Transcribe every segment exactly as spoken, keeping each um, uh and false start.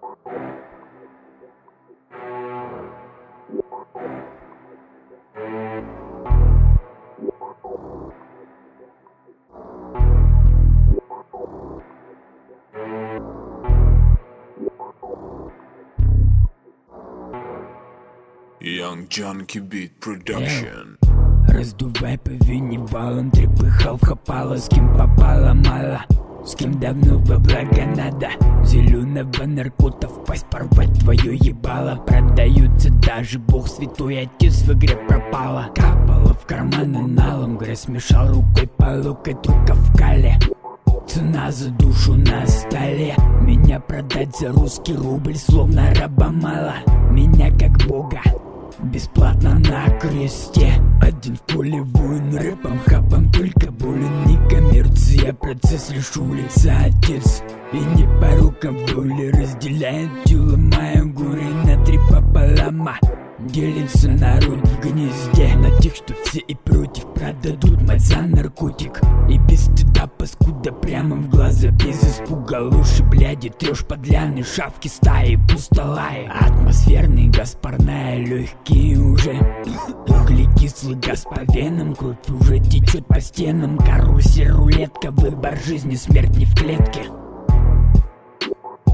Young Junkie Beat Production. Раздувай по вине валом, трепыхал, хапала, с кем попало мало, с кем давно во благо надо. Зеленого наркота впасть, порвать твое ебало. Продаются даже бог святой, отец в игре пропала. Капала в карман аналом, грязь смешал рукой по локоть, рука в кале. Цена за душу на столе. Меня продать за русский рубль, словно раба мало. Меня как бога бесплатно на кресте. Один в поле воин, рэпом, хапом только болен. Не коммерция, процесс лишь улица, отец. И не по рукам вдоль разделяет тело мое горе на три пополама. Делится народ в гнезде на тех, что все и против. Продадут мать за наркотик. И без стыда паскуда прямо в глаза, без испуга. Ложь и бляди, трёшь подляны, шавки стаи, пустолаи. Атмосферный газ, парная, легкие уже. Углекислый газ по венам, кровь уже течет по стенам. Карусель, рулетка, выбор жизни, смерть не в клетке.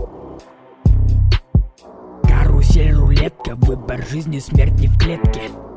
Карусель, рулетка, выбор жизни, смерть не в клетке.